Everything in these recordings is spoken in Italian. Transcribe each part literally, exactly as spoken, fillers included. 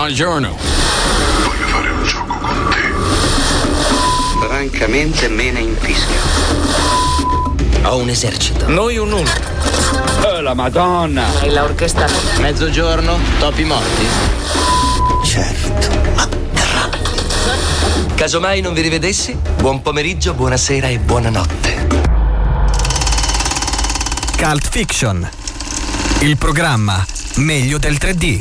Buongiorno. Voglio fare un gioco con te. Francamente me ne infischio. Ho un esercito. Noi un uno. Oh, la Madonna! Hai l'orchestra. Mezzogiorno, topi morti. Certo, ma grandi. Casomai non vi rivedessi, buon pomeriggio, buonasera e buonanotte. Cult Fiction, il programma meglio del tre D.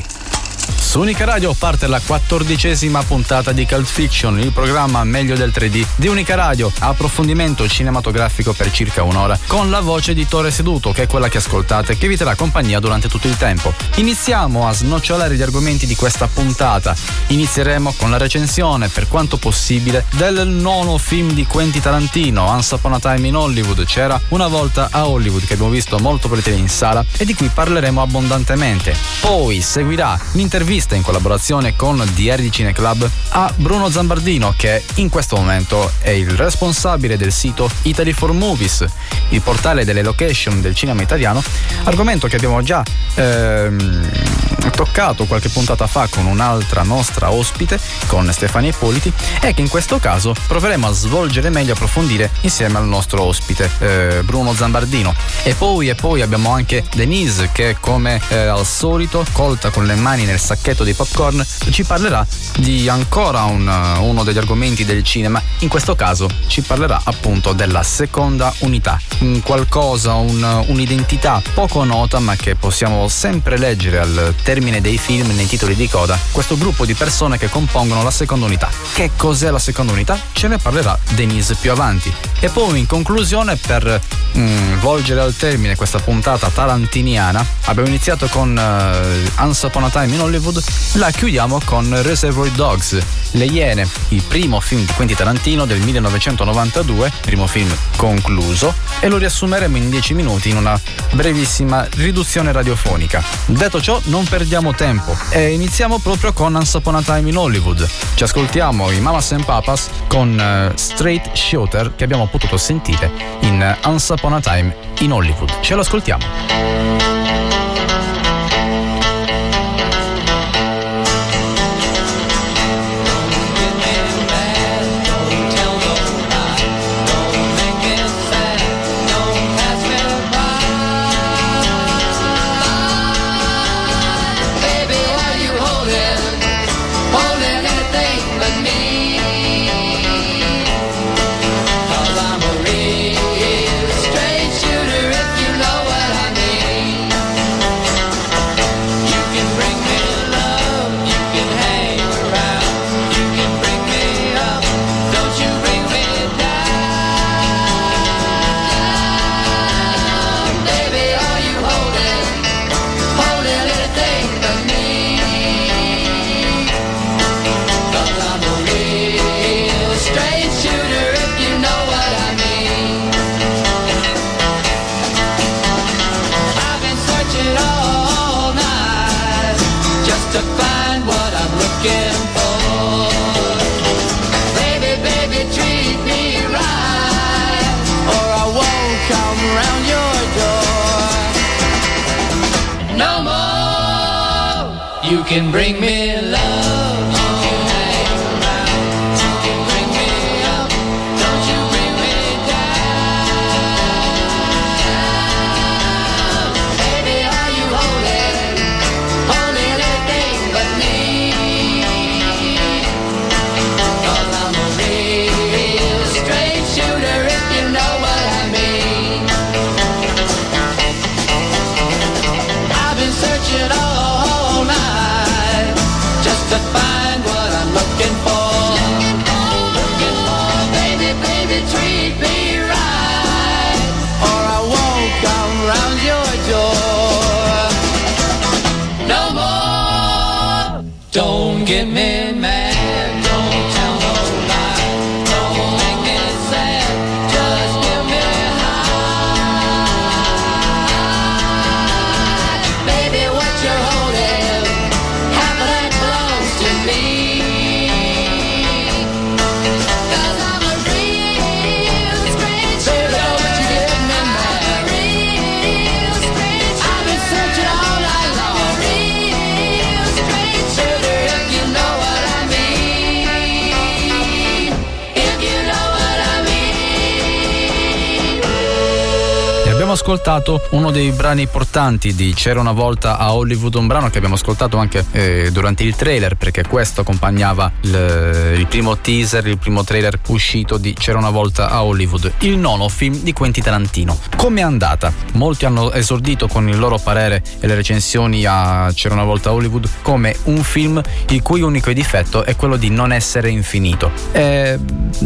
Su Unica Radio parte la quattordicesima puntata di Cult Fiction, il programma meglio del tre D di Unica Radio, approfondimento cinematografico per circa un'ora, con la voce di Tore Seduto, che è quella che ascoltate, che vi terrà compagnia durante tutto il tempo. Iniziamo a snocciolare gli argomenti di questa puntata. Inizieremo con la recensione, per quanto possibile, del nono film di Quentin Tarantino, Once Upon a Time in Hollywood, C'era una volta a Hollywood, che abbiamo visto molto volentieri in sala e di cui parleremo abbondantemente. Poi seguirà l'intervista in collaborazione con The R D Cine Club a Bruno Zambardino, che in questo momento è il responsabile del sito Italy for Movies, il portale delle location del cinema italiano, argomento che abbiamo già ehm, toccato qualche puntata fa con un'altra nostra ospite, con Stefania Ippoliti, e che in questo caso proveremo a svolgere meglio, approfondire insieme al nostro ospite eh, Bruno Zambardino. E poi e poi abbiamo anche Denise, che come eh, al solito, colta con le mani nel sacchetto di popcorn, ci parlerà di ancora un, uno degli argomenti del cinema. In questo caso ci parlerà appunto della seconda unità, un qualcosa, un, un'identità poco nota ma che possiamo sempre leggere al termine dei film nei titoli di coda, questo gruppo di persone che compongono la seconda unità. Che cos'è la seconda unità? Ce ne parlerà Denise più avanti. E poi in conclusione, per mm, volgere al termine questa puntata tarantiniana, abbiamo iniziato con uh, Once Upon a Time in Hollywood, la chiudiamo con Reservoir Dogs, Le Iene, il primo film di Quentin Tarantino del millenovecentonovantadue, primo film concluso, e lo riassumeremo in dieci minuti in una brevissima riduzione radiofonica. Detto ciò, non perdiamo tempo e iniziamo proprio con Once Upon a Time in Hollywood. Ci ascoltiamo i Mamas and Papas con uh, Straight Shooter, che abbiamo potuto sentire in uh, Once Upon a Time in Hollywood. Ce lo ascoltiamo. You can bring me love, you can hang around, you can bring me up, don't you bring me down. Baby, are you holding, holding anything but me? 'Cause I'm a real straight shooter, if you know what I mean. I've been searching all night just to find what I'm looking for. Looking for, baby, baby, treat me right, or I won't come round your door. No more, don't get me mad, don't tell no lie, don't make me sad, just give me high. Baby, what you're holding, half of that belongs to me. 'Cause I'm a real straight shooter. Baby, what you getting in there? Real straight shooter. I've been searching all night long. Real straight shooter. If you ascoltato uno dei brani portanti di C'era una volta a Hollywood, un brano che abbiamo ascoltato anche eh, durante il trailer, perché questo accompagnava il, il primo teaser, il primo trailer uscito di C'era una volta a Hollywood, il nono film di Quentin Tarantino. Come è andata? Molti hanno esordito con il loro parere e le recensioni a C'era una volta a Hollywood come un film il cui unico difetto è quello di non essere infinito. Eh,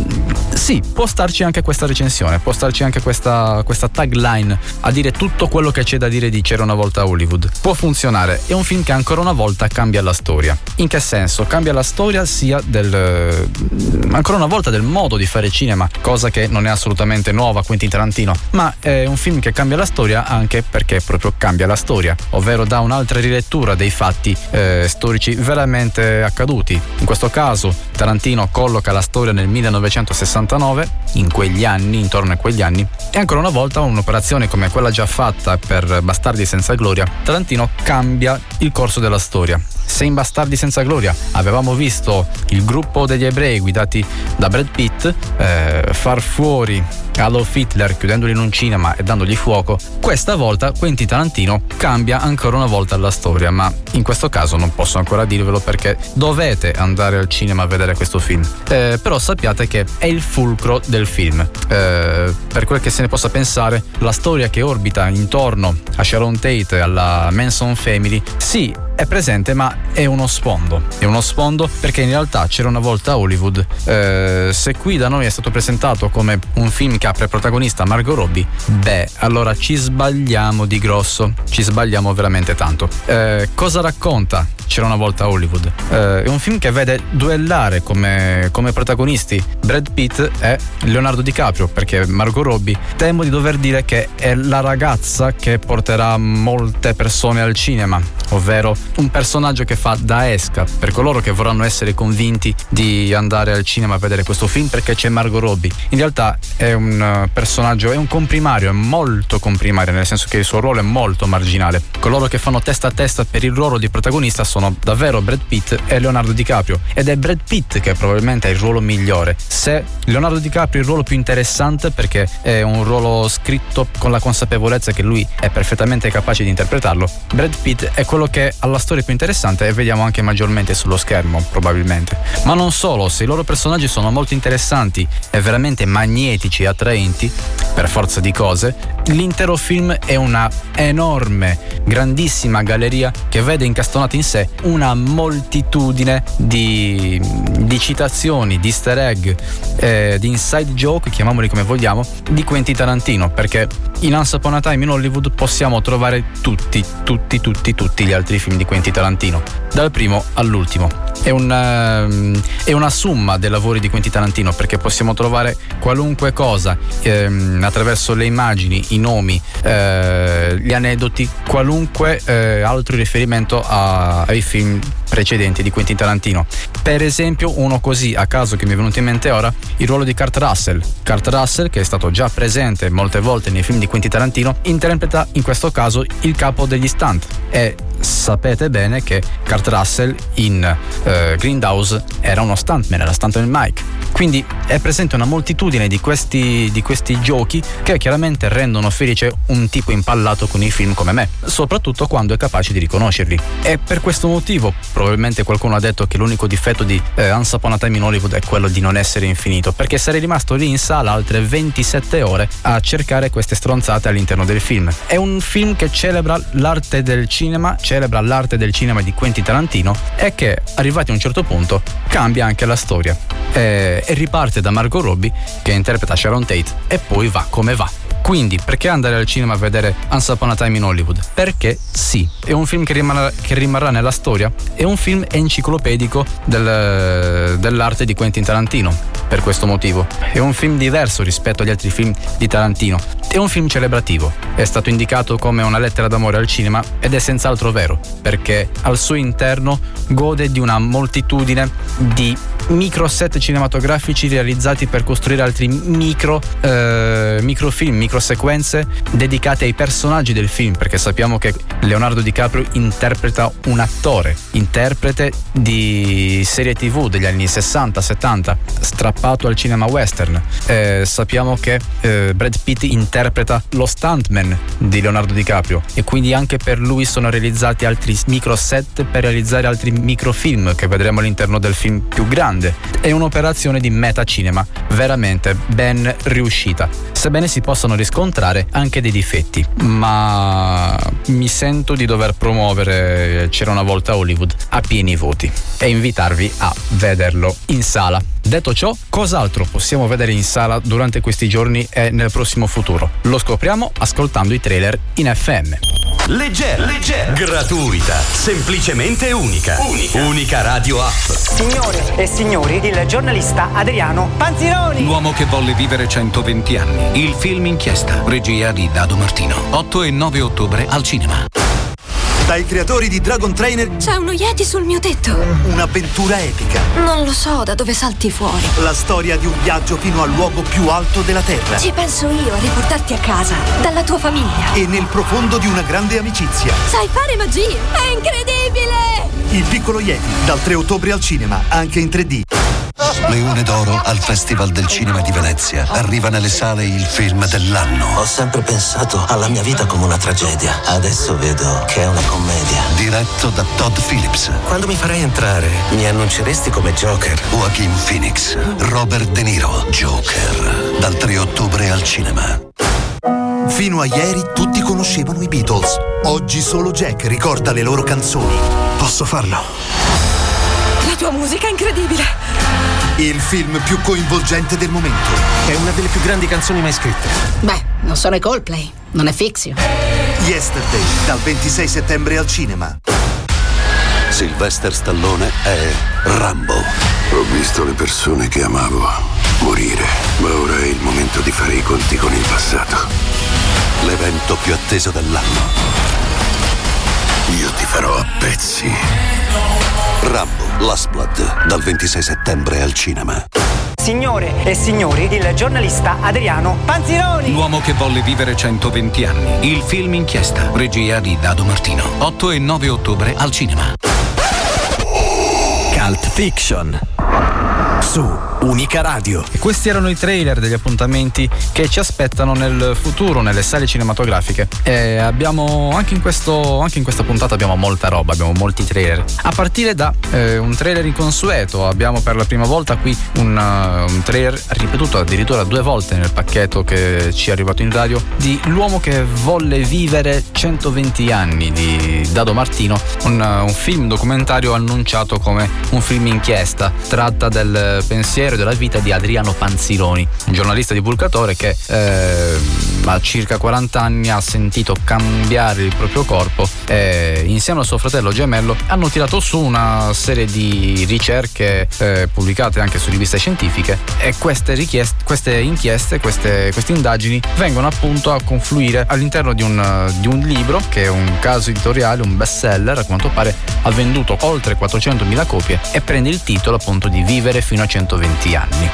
sì, può starci anche questa recensione, può starci anche questa, questa tagline a dire tutto quello che c'è da dire di C'era una volta a Hollywood. Può funzionare, è un film che ancora una volta cambia la storia. In che senso? Cambia la storia sia del ancora una volta del modo di fare cinema, cosa che non è assolutamente nuova a Quentin Tarantino, ma è un film che cambia la storia anche perché proprio cambia la storia, ovvero dà un'altra rilettura dei fatti eh, storici veramente accaduti. In questo caso Tarantino colloca la storia nel millenovecentosessantanove, in quegli anni, intorno a quegli anni, e ancora una volta un'operazione come quella già fatta per Bastardi senza gloria, Tarantino cambia il corso della storia. Se in Bastardi senza gloria avevamo visto il gruppo degli ebrei guidati da Brad Pitt eh, far fuori Adolf Hitler chiudendoli in un cinema e dandogli fuoco, questa volta Quentin Tarantino cambia ancora una volta la storia, ma in questo caso non posso ancora dirvelo perché dovete andare al cinema a vedere questo film. Eh, però sappiate che è il fulcro del film. Eh, per quel che se ne possa pensare, la storia che orbita intorno a Sharon Tate e alla Manson Family, sì, è presente, ma è uno sfondo. È uno sfondo perché in realtà C'era una volta a Hollywood. Eh, se qui da noi è stato presentato come un film che ha per protagonista Margot Robbie, beh, allora ci sbagliamo di grosso. Ci sbagliamo veramente tanto. Eh, cosa racconta C'era una volta a Hollywood? Eh, è un film che vede duellare come, come protagonisti Brad Pitt e Leonardo DiCaprio, perché Margot Robbie, temo di dover dire che è la ragazza che porterà molte persone al cinema, ovvero un personaggio che fa da esca per coloro che vorranno essere convinti di andare al cinema a vedere questo film perché c'è Margot Robbie. In realtà è un personaggio, è un comprimario, è molto comprimario, nel senso che il suo ruolo è molto marginale. Coloro che fanno testa a testa per il ruolo di protagonista sono davvero Brad Pitt e Leonardo DiCaprio, ed è Brad Pitt che probabilmente è il ruolo migliore. Se Leonardo DiCaprio è il ruolo più interessante perché è un ruolo scritto con la consapevolezza che lui è perfettamente capace di interpretarlo, Brad Pitt è quello che ha la storia più interessante e vediamo anche maggiormente sullo schermo probabilmente. Ma non solo, se i loro personaggi sono molto interessanti e veramente magnetici e attraenti per forza di cose, l'intero film è una enorme, grandissima galleria che vede incastonata in sé una moltitudine di, di citazioni, di easter egg, eh, di inside joke, chiamiamoli come vogliamo, di Quentin Tarantino, perché in Once Upon a Time in Hollywood possiamo trovare tutti, tutti, tutti, tutti gli altri film di Quentin Tarantino, dal primo all'ultimo. È una, è una somma dei lavori di Quentin Tarantino, perché possiamo trovare qualunque cosa ehm, attraverso le immagini, i nomi, eh, gli aneddoti, qualunque eh, altro riferimento a, ai film precedenti di Quentin Tarantino. Per esempio, uno così a caso che mi è venuto in mente ora, il ruolo di Kurt Russell. Kurt Russell, che è stato già presente molte volte nei film di Quentin Tarantino, interpreta in questo caso il capo degli stunt. E sapete bene che Kurt Russell in eh, Grindhouse era uno stuntman, era stuntman Mike. Quindi è presente una moltitudine di questi, di questi giochi che chiaramente rendono felice un tipo impallato con i film come me, soprattutto quando è capace di riconoscerli. E per questo motivo probabilmente qualcuno ha detto che l'unico difetto di eh, Once Upon a Time in Hollywood è quello di non essere infinito, perché sarei rimasto lì in sala altre ventisette ore a cercare queste stronzate all'interno del film. È un film che celebra l'arte del cinema, celebra l'arte del cinema di Quentin Tarantino, e che arrivati a un certo punto cambia anche la storia e, e riparte da Margot Robbie che interpreta Sharon Tate e poi va come va. Quindi perché andare al cinema a vedere Once Upon a Time in Hollywood? Perché sì, è un film che rimarrà, che rimarrà nella storia, è un film enciclopedico del, dell'arte di Quentin Tarantino. Per questo motivo è un film diverso rispetto agli altri film di Tarantino, è un film celebrativo, è stato indicato come una lettera d'amore al cinema ed è senz'altro vero, perché al suo interno gode di una moltitudine di micro set cinematografici realizzati per costruire altri micro eh, microfilm, micro sequenze dedicate ai personaggi del film, perché sappiamo che Leonardo DiCaprio interpreta un attore, interprete di serie tv degli anni sessanta settanta, strappalato strappato al cinema western. Eh, sappiamo che eh, Brad Pitt interpreta lo stuntman di Leonardo DiCaprio e quindi anche per lui sono realizzati altri micro set per realizzare altri microfilm che vedremo all'interno del film più grande. È un'operazione di metacinema veramente ben riuscita, sebbene si possano riscontrare anche dei difetti, ma mi sento di dover promuovere C'era una volta Hollywood a pieni voti e invitarvi a vederlo in sala. Detto ciò, cos'altro possiamo vedere in sala durante questi giorni e nel prossimo futuro? Lo scopriamo ascoltando i trailer in F M. Leggera, leggera, gratuita, semplicemente unica. Unica. Unica Radio App. Signore e signori, il giornalista Adriano Panzironi. L'uomo che volle vivere centoventi anni. Il film Inchiesta, regia di Dado Martino. otto e nove ottobre al cinema. Dai creatori di Dragon Trainer c'è uno Yeti sul mio tetto. Un'avventura epica. Non lo so da dove salti fuori. La storia di un viaggio fino al luogo più alto della Terra. Ci penso io a riportarti a casa, dalla tua famiglia. E nel profondo di una grande amicizia. Sai fare magie, è incredibile! Il piccolo Yeti, dal tre ottobre al cinema, anche in tre D. Leone d'Oro al Festival del Cinema di Venezia. Arriva nelle sale il film dell'anno. Ho sempre pensato alla mia vita come una tragedia. Adesso vedo che è una commedia. Diretto da Todd Phillips. Quando mi farai entrare, mi annunceresti come Joker. Joaquin Phoenix. Robert De Niro. Joker. Dal tre ottobre al cinema. Fino a ieri tutti conoscevano i Beatles. Oggi solo Jack ricorda le loro canzoni. Posso farlo? La tua musica è incredibile. Il film più coinvolgente del momento. È una delle più grandi canzoni mai scritte. Beh, non sono i Coldplay, non è Fiction. Yesterday, dal ventisei settembre al cinema. Sylvester Stallone è Rambo. Ho visto le persone che amavo morire, ma ora è il momento di fare i conti con il passato. L'evento più atteso dell'anno. Io ti farò a pezzi. Rambo, Last Blood, dal ventisei settembre al cinema. Signore e signori, il giornalista Adriano Panzironi. L'uomo che volle vivere centoventi anni. Il film Inchiesta, regia di Dado Martino. otto e nove ottobre al cinema. Cult Fiction su Unica Radio. E questi erano i trailer degli appuntamenti che ci aspettano nel futuro nelle sale cinematografiche. E abbiamo anche in questo anche in questa puntata abbiamo molta roba, abbiamo molti trailer. A partire da eh, un trailer inconsueto, abbiamo per la prima volta qui un, uh, un trailer ripetuto addirittura due volte nel pacchetto che ci è arrivato in radio di L'uomo che volle vivere centoventi anni di Dado Martino, un, uh, un film documentario annunciato come un film inchiesta. Tratta del pensiero della vita di Adriano Panzironi, un giornalista divulgatore che eh, a circa quaranta anni ha sentito cambiare il proprio corpo e insieme al suo fratello gemello hanno tirato su una serie di ricerche eh, pubblicate anche su riviste scientifiche, e queste richieste, queste inchieste, queste, queste indagini vengono appunto a confluire all'interno di un, di un libro che è un caso editoriale, un bestseller, a quanto pare ha venduto oltre quattrocentomila copie e prende il titolo appunto di Vivere fino a centoventi anni.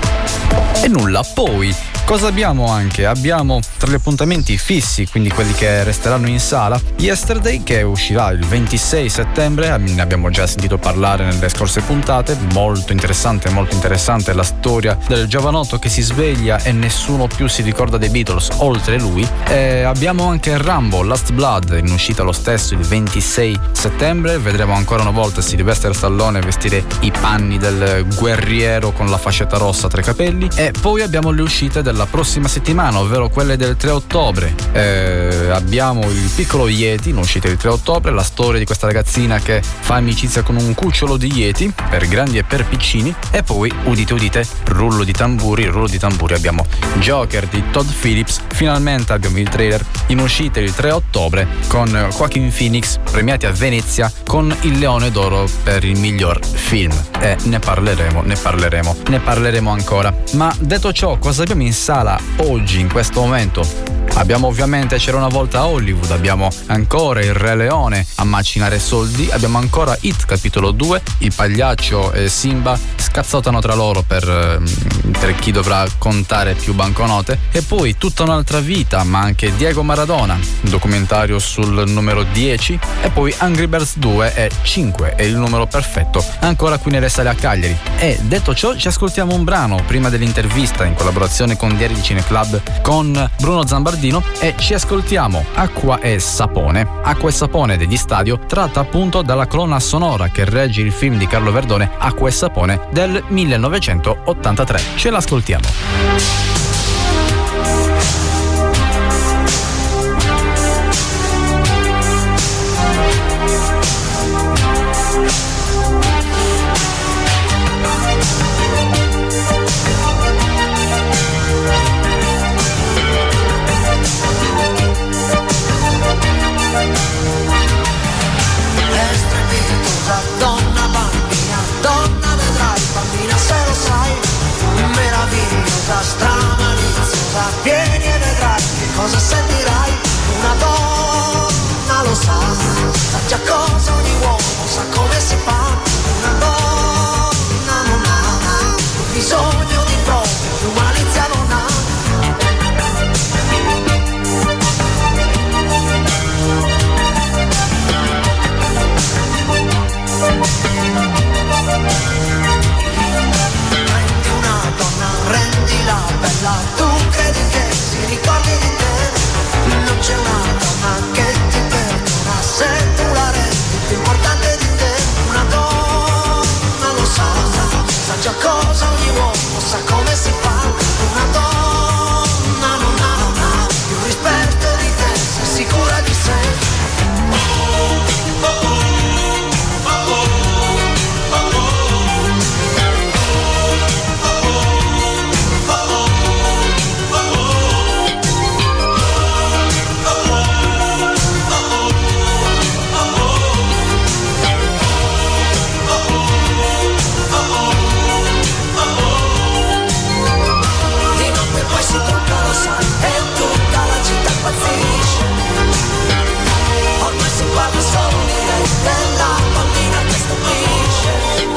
E nulla, poi cosa abbiamo anche? Abbiamo tra gli appuntamenti fissi, quindi quelli che resteranno in sala, Yesterday, che uscirà il ventisei settembre, ne abbiamo già sentito parlare nelle scorse puntate, molto interessante, molto interessante la storia del giovanotto che si sveglia e nessuno più si ricorda dei Beatles oltre lui. E abbiamo anche Rambo, Last Blood, in uscita lo stesso il ventisei settembre, vedremo ancora una volta Sylvester Stallone vestire i panni del guerriero con la fascetta rossa tra i capelli. E poi abbiamo le uscite della prossima settimana, ovvero quelle del tre ottobre. Eh, abbiamo Il piccolo Yeti, in uscita il tre ottobre, la storia di questa ragazzina che fa amicizia con un cucciolo di Yeti, per grandi e per piccini. E poi, udite udite, rullo di tamburi, rullo di tamburi, abbiamo Joker di Todd Phillips. Finalmente abbiamo il trailer in uscita il tre ottobre con Joaquin Phoenix, premiati a Venezia con il Leone d'Oro per il miglior film. E ne parleremo, ne parleremo, ne parleremo ancora. Ma detto ciò, cosa abbiamo in sala oggi, in questo momento? Abbiamo ovviamente C'era una volta a Hollywood, abbiamo ancora Il Re Leone a macinare soldi, abbiamo ancora It capitolo due, il pagliaccio e Simba scazzottano tra loro per, per chi dovrà contare più banconote, e poi Tutta un'altra vita, ma anche Diego Maradona, un documentario sul numero dieci, e poi Angry Birds due e cinque è il numero perfetto, ancora qui nelle sale a Cagliari. E detto ciò, ci ascoltiamo un brano prima dell'intervista in collaborazione con Diari di Cineclub con Bruno Zambardino, e ci ascoltiamo Acqua e Sapone. Acqua e Sapone degli Stadio, tratta appunto dalla colonna sonora che regge il film di Carlo Verdone Acqua e Sapone del millenovecentottantatré. Ce l'ascoltiamo. Vieni e vedrai che cosa sentirai. Una donna lo sa, sa già cosa ogni uomo, sa come si fa. Una donna non ha bisogno di prove, più malizia non ha. Prendi una donna, rendila bella, tu credi che si ricordi di te? Non c'è una donna che ti perdona se tu la rendi più importante di te. Una donna lo sa, sa già cosa ogni uomo, sa come si fa. Una donna non ha, non ha più rispetto di te, sei sicura di sé. Ormai si parla solo di lei, della bambina che stupisce.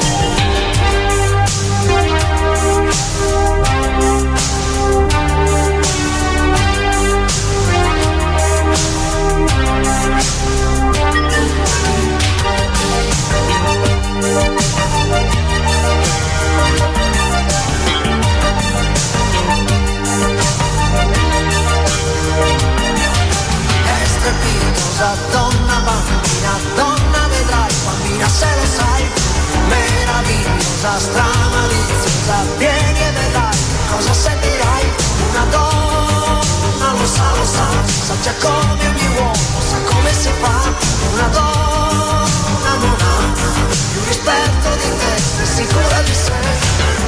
È strepitosa, donna bambina, donna vedrai, bambina se lo sai. Meravigliosa, stramaliziosa, vieni e vedrai cosa sentirai. Una donna lo sa, lo sa, sa già come ogni uomo, sa come si fa. Una donna non ha più rispetto di te, sei sicura di sé.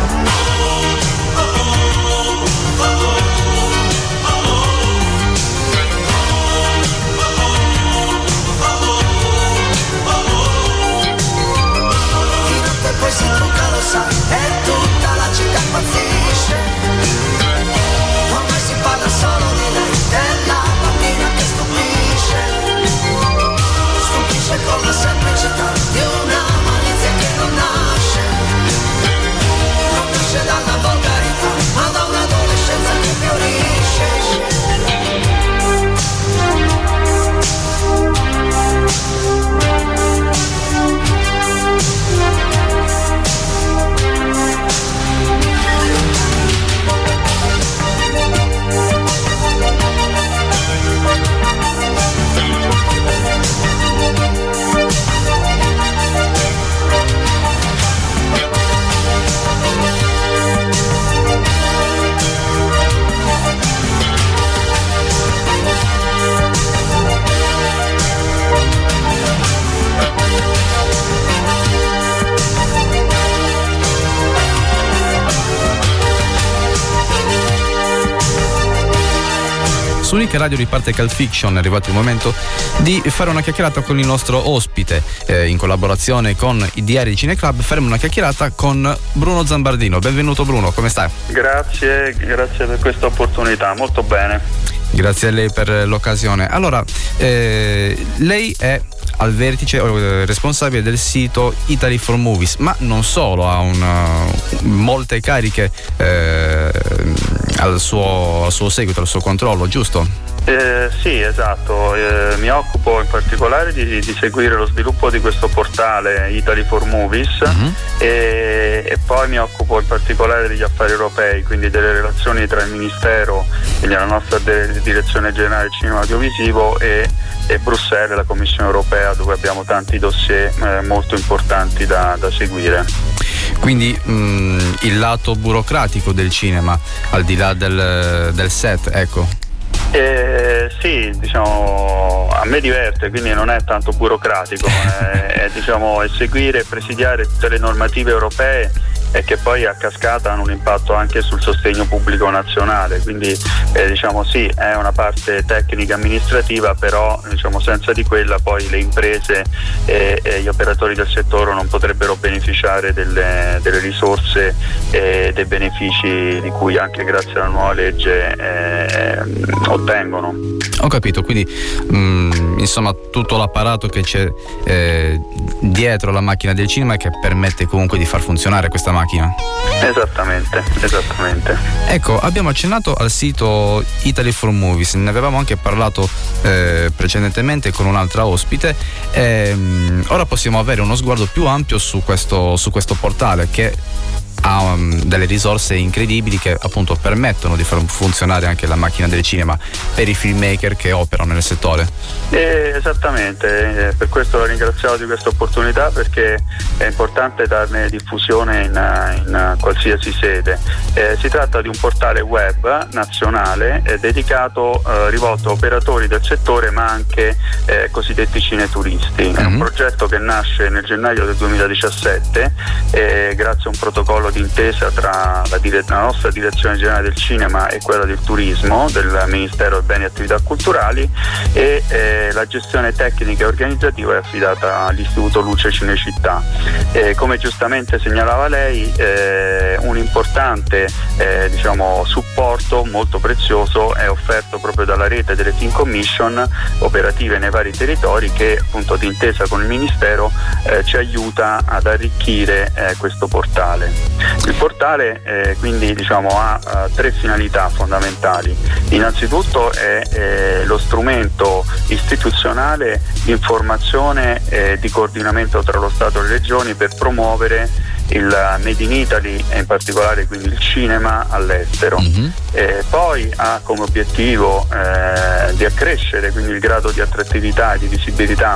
Poi si trucca, lo sai, e tutta la città impazzisce. Ormai si parla solo di lei, della bambina che stupisce. Stupisce con la semplicità di una malizia che non nasce. Non nasce dalla volgarità, ma da un'adolescenza che fiorisce. Su Unica Radio riparte Cult Fiction, è arrivato il momento di fare una chiacchierata con il nostro ospite, eh, in collaborazione con i Diari di Cineclub faremo una chiacchierata con Bruno Zambardino. Benvenuto Bruno, come stai? Grazie, grazie per questa opportunità, molto bene. Grazie a lei per l'occasione. Allora, eh, lei è al vertice eh, responsabile del sito Italy for Movies, ma non solo, ha una, molte cariche eh, al, suo, al suo seguito, al suo controllo, giusto? Eh, sì, esatto, eh, mi occupo in particolare di, di seguire lo sviluppo di questo portale Italy for Movies, uh-huh. e, e poi mi occupo in particolare degli affari europei, quindi delle relazioni tra il Ministero, quindi la nostra de- Direzione Generale del Cinema Audiovisivo e, e Bruxelles, la Commissione Europea, dove abbiamo tanti dossier eh, molto importanti da, da seguire. Quindi mh, il lato burocratico del cinema, al di là del, del set, ecco. Eh, sì, diciamo, a me diverte, quindi non è tanto burocratico, è, è, diciamo, è seguire e presidiare tutte le normative europee e che poi a cascata hanno un impatto anche sul sostegno pubblico nazionale, quindi eh, diciamo sì, è una parte tecnica amministrativa, però diciamo senza di quella poi le imprese e, e gli operatori del settore non potrebbero beneficiare delle, delle risorse e dei benefici di cui anche grazie alla nuova legge eh, ottengono. Ho capito, quindi mh, insomma tutto l'apparato che c'è eh, dietro la macchina del cinema che permette comunque di far funzionare questa macchina. Esattamente, esattamente. Ecco, abbiamo accennato al sito Italy for Movies, ne avevamo anche parlato eh, precedentemente con un'altra ospite, e, mh, ora possiamo avere uno sguardo più ampio su questo, su questo portale che ha um, delle risorse incredibili che appunto permettono di far funzionare anche la macchina del cinema per i filmmaker che operano nel settore. Eh, esattamente, eh, per questo la ringraziamo di questa opportunità, perché è importante darne diffusione in, in qualsiasi sede. Eh, si tratta di un portale web nazionale eh, dedicato, eh, rivolto a operatori del settore ma anche eh, cosiddetti cineturisti. Mm-hmm. È un progetto che nasce nel gennaio del duemiladiciassette eh, grazie a un protocollo d'intesa tra la, dire- la nostra Direzione Generale del Cinema e quella del Turismo del Ministero dei Beni e Attività Culturali, e eh, la gestione tecnica e organizzativa è affidata all'Istituto Luce Cinecittà. Eh, come giustamente segnalava lei, eh, un importante eh, diciamo, supporto molto prezioso è offerto proprio dalla rete delle Film Commission operative nei vari territori, che appunto d'intesa con il Ministero eh, ci aiuta ad arricchire eh, questo portale. Il portale eh, quindi diciamo ha uh, tre finalità fondamentali. Innanzitutto è eh, lo strumento istituzionale di informazione e di coordinamento tra lo Stato e le regioni per promuovere il Made in Italy e in particolare quindi il cinema all'estero. Mm-hmm. Eh, poi ha come obiettivo eh, di accrescere quindi il grado di attrattività e di visibilità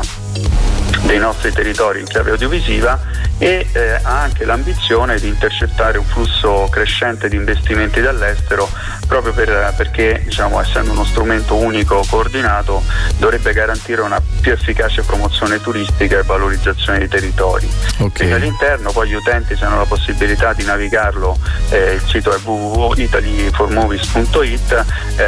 dei nostri territori in chiave audiovisiva, e eh, ha anche l'ambizione di intercettare un flusso crescente di investimenti dall'estero, proprio per, perché diciamo, essendo uno strumento unico coordinato dovrebbe garantire una più efficace promozione turistica e valorizzazione dei territori. Okay. E all'interno poi gli utenti, se hanno la possibilità di navigarlo, eh, il sito è w w w punto italy for movies punto i t,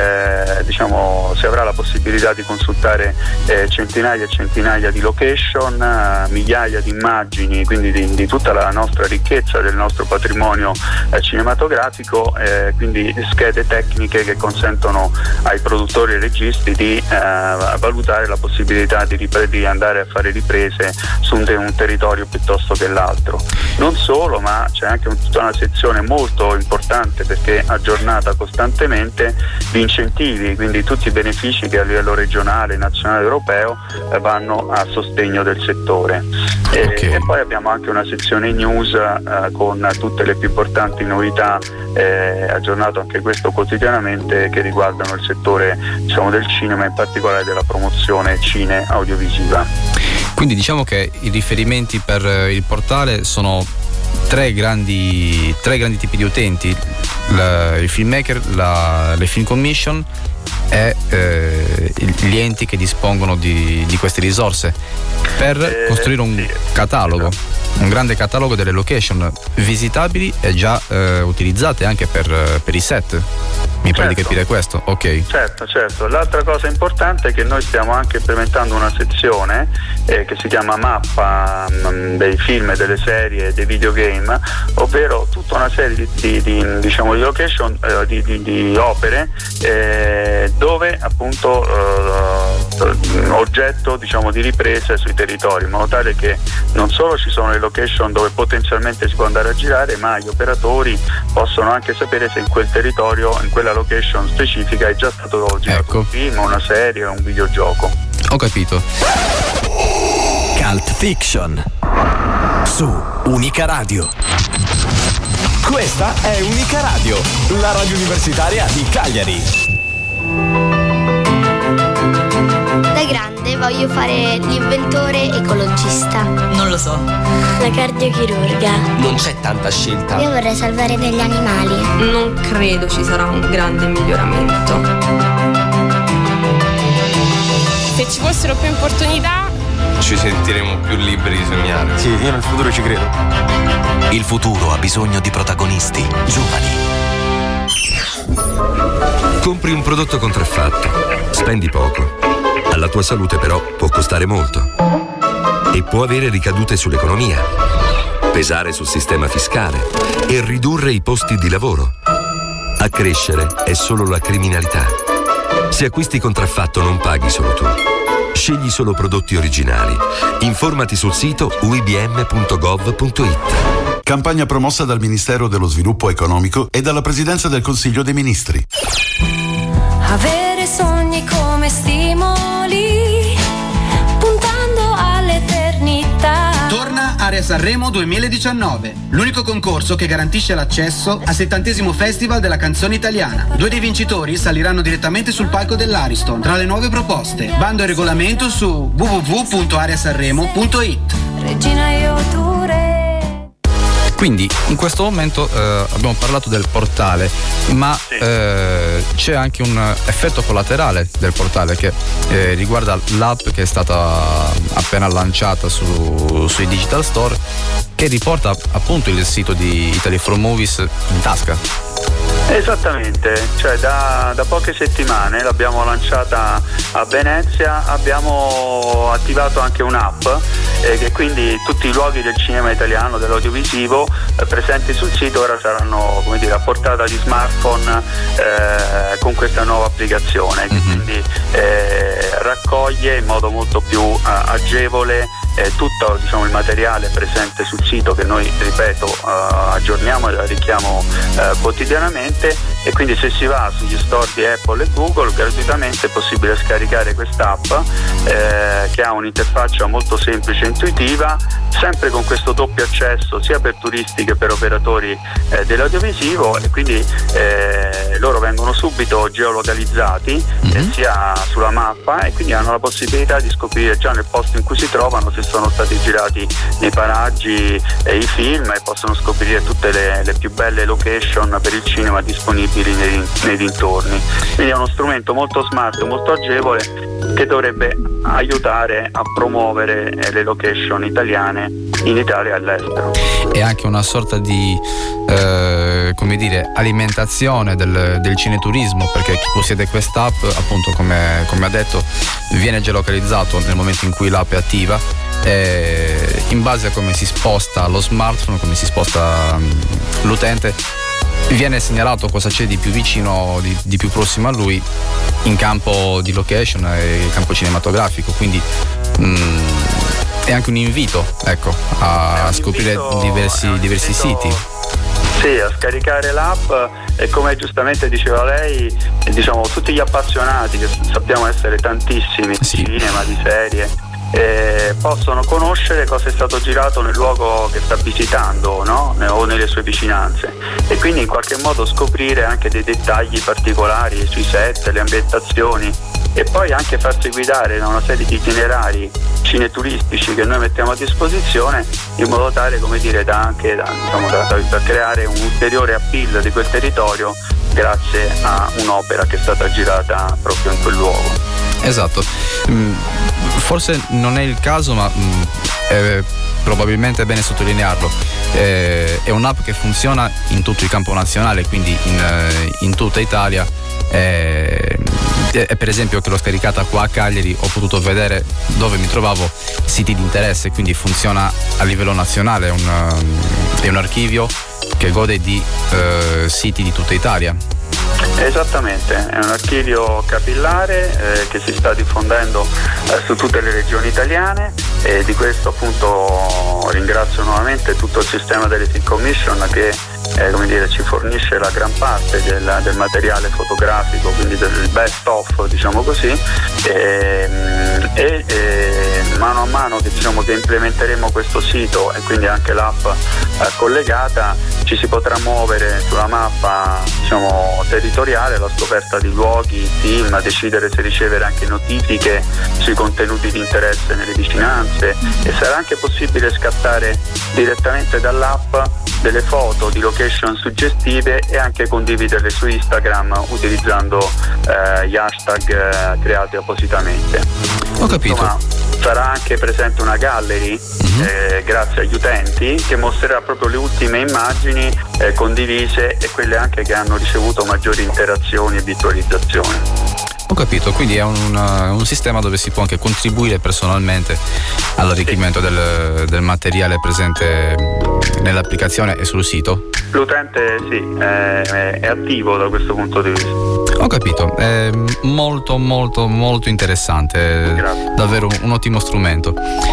eh, diciamo, si avrà la possibilità di consultare eh, centinaia e centinaia di location, eh, migliaia di immagini, quindi di, di tutta la nostra ricchezza del nostro patrimonio eh, cinematografico, eh, quindi schede tecniche che consentono ai produttori e registi di eh, valutare la possibilità di, ripre- di andare a fare riprese su un, te- un territorio piuttosto che l'altro. Non solo, ma c'è anche un, tutta una sezione molto importante, perché aggiornata costantemente, di incentivi, quindi tutti i benefici che a livello regionale, nazionale e europeo eh, vanno a sostegno del settore. E, okay. e poi abbiamo anche una sezione news eh, con tutte le più importanti novità, eh, aggiornato anche questo quotidianamente, che riguardano il settore diciamo, del cinema, in particolare della promozione cine audiovisiva. Quindi diciamo che i riferimenti per il portale sono tre grandi, tre grandi tipi di utenti: la, il filmmaker, la, le film commission e eh, gli enti che dispongono di, di queste risorse per eh, costruire un sì, catalogo. Esatto. un grande catalogo delle location visitabili e già eh, utilizzate anche per, per i set. Mi pare di capire questo? Ok. Certo, certo. L'altra cosa importante è che noi stiamo anche implementando una sezione eh, che si chiama mappa mh, dei film, delle serie, dei videogame, ovvero tutta una serie di, di, di, diciamo, di location, eh, di, di, di opere eh, dove appunto eh, oggetto, diciamo, di riprese sui territori, in modo tale che non solo ci sono le location dove potenzialmente si può andare a girare, ma gli operatori possono anche sapere se in quel territorio, in quella location specifica, è già stato girato ecco. un film, una serie o un videogioco. Ho capito. Cult Fiction su Unica Radio. Questa è Unica Radio, la radio universitaria di Cagliari. Da grande voglio fare l'inventore ecologista. Non lo so. La cardiochirurga. Non c'è tanta scelta. Io vorrei salvare degli animali. Non credo ci sarà un grande miglioramento. Se ci fossero più opportunità, ci sentiremo più liberi di sognare. Sì, io nel futuro ci credo. Il futuro ha bisogno di protagonisti giovani. Compri un prodotto contraffatto, spendi poco. Alla tua salute però può costare molto e può avere ricadute sull'economia, pesare sul sistema fiscale e ridurre i posti di lavoro. A crescere è solo la criminalità. Se acquisti contraffatto non paghi solo tu. Scegli solo prodotti originali. Informati sul sito u i b m punto gov punto it. Campagna promossa dal Ministero dello Sviluppo Economico e dalla Presidenza del Consiglio dei Ministri. Avere sogni come stimoli, puntando all'eternità. Torna Area Sanremo duemiladiciannove, l'unico concorso che garantisce l'accesso al settantesimo Festival della canzone italiana. Due dei vincitori saliranno direttamente sul palco dell'Ariston. Tra le nuove proposte, bando e regolamento su w w w punto area sanremo punto it. Regina io tu re. Quindi in questo momento eh, abbiamo parlato del portale, ma sì. eh, c'è anche un effetto collaterale del portale che eh, riguarda l'app che è stata appena lanciata su, sui digital store, che riporta appunto il sito di Italy from Movies in tasca. Esattamente, cioè da, da poche settimane l'abbiamo lanciata a Venezia, abbiamo attivato anche un'app eh, che quindi tutti i luoghi del cinema italiano, dell'audiovisivo eh, presenti sul sito ora saranno, come dire, a portata di smartphone eh, con questa nuova applicazione che mm-hmm. quindi eh, raccoglie in modo molto più uh, agevole eh, tutto, diciamo, il materiale presente sul sito, che noi, ripeto, uh, aggiorniamo e arricchiamo uh, quotidianamente. E quindi se si va sugli store di Apple e Google, gratuitamente è possibile scaricare quest'app eh, che ha un'interfaccia molto semplice e intuitiva, sempre con questo doppio accesso sia per turisti che per operatori eh, dell'audiovisivo, e quindi eh, loro vengono subito geolocalizzati mm-hmm. eh, sia sulla mappa, e quindi hanno la possibilità di scoprire già nel posto in cui si trovano se sono stati girati nei paraggi eh, i film, e possono scoprire tutte le, le più belle location per il cinema disponibili nei, nei dintorni. Quindi è uno strumento molto smart, molto agevole, che dovrebbe aiutare a promuovere eh, le location italiane in Italia e all'estero. È anche una sorta di eh, come dire, alimentazione del, del cineturismo, perché chi possiede quest'app, appunto, come, come ha detto, viene geolocalizzato nel momento in cui l'app è attiva, e in base a come si sposta lo smartphone, come si sposta um, l'utente, viene segnalato cosa c'è di più vicino, di, di più prossimo a lui in campo di location e in campo cinematografico. Quindi mh, è anche un invito, ecco, a un scoprire invito, diversi, diversi siti. Sì, a scaricare l'app, e come giustamente diceva lei, diciamo, tutti gli appassionati, che sappiamo essere tantissimi, sì. di cinema, di serie, Eh, possono conoscere cosa è stato girato nel luogo che sta visitando, no? O nelle sue vicinanze, e quindi in qualche modo scoprire anche dei dettagli particolari sui set, le ambientazioni, e poi anche farsi guidare da una serie di itinerari cineturistici che noi mettiamo a disposizione, in modo tale, come dire, da anche da, diciamo, da, da creare un ulteriore appeal di quel territorio grazie a un'opera che è stata girata proprio in quel luogo. Esatto, forse non è il caso, ma è probabilmente è bene sottolinearlo, eh, è un'app che funziona in tutto il campo nazionale, quindi in, eh, in tutta Italia. Eh, e per esempio che l'ho scaricata qua a Cagliari ho potuto vedere dove mi trovavo siti di interesse, quindi funziona a livello nazionale, è un, è un archivio che gode di eh, siti di tutta Italia. Esattamente, è un archivio capillare eh, che si sta diffondendo eh, su tutte le regioni italiane, e di questo appunto ringrazio nuovamente tutto il sistema delle Film Commission che eh, come dire, ci fornisce la gran parte del, del materiale fotografico, quindi del best of, diciamo così, e, e, e mano a mano che, diciamo, che implementeremo questo sito e quindi anche l'app eh, collegata, ci si potrà muovere sulla mappa, diciamo, territoriale, la scoperta di luoghi, film, decidere se ricevere anche notifiche sui contenuti di interesse nelle vicinanze, e sarà anche possibile scattare direttamente dall'app delle foto di location suggestive e anche condividerle su Instagram utilizzando eh, gli hashtag eh, creati appositamente. Ho capito. Insomma, sarà anche presente una gallery mm-hmm. eh, grazie agli utenti, che mostrerà proprio le ultime immagini eh, condivise e quelle anche che hanno ricevuto maggiori interazioni e visualizzazioni. Ho capito, quindi è un, un sistema dove si può anche contribuire personalmente all'arricchimento sì. del, del materiale presente nell'applicazione e sul sito? L'utente sì, è, è attivo da questo punto di vista. Ho capito, è molto molto molto interessante. Grazie. Davvero un, un ottimo strumento.